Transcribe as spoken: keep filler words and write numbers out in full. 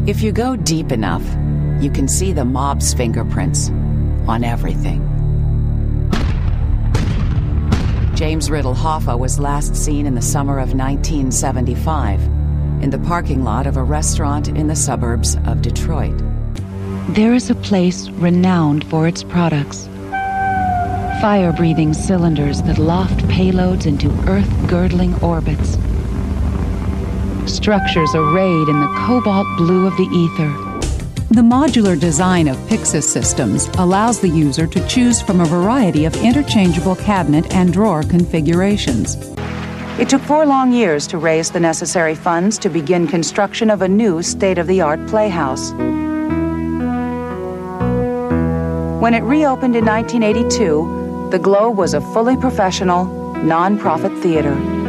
If you go deep enough, you can see the mob's fingerprints on everything. James Riddle Hoffa was last seen in the summer of nineteen seventy-five in the parking lot of a restaurant in the suburbs of Detroit. There is a place renowned for its products. Fire-breathing cylinders that loft payloads into earth-girdling orbits. Structures arrayed in the cobalt blue of the ether. The modular design of Pyxis systems allows the user to choose from a variety of interchangeable cabinet and drawer configurations. It took four long years to raise the necessary funds to begin construction of a new state-of-the-art playhouse. When it reopened in nineteen eighty-two, the Globe was a fully professional, non-profit theater.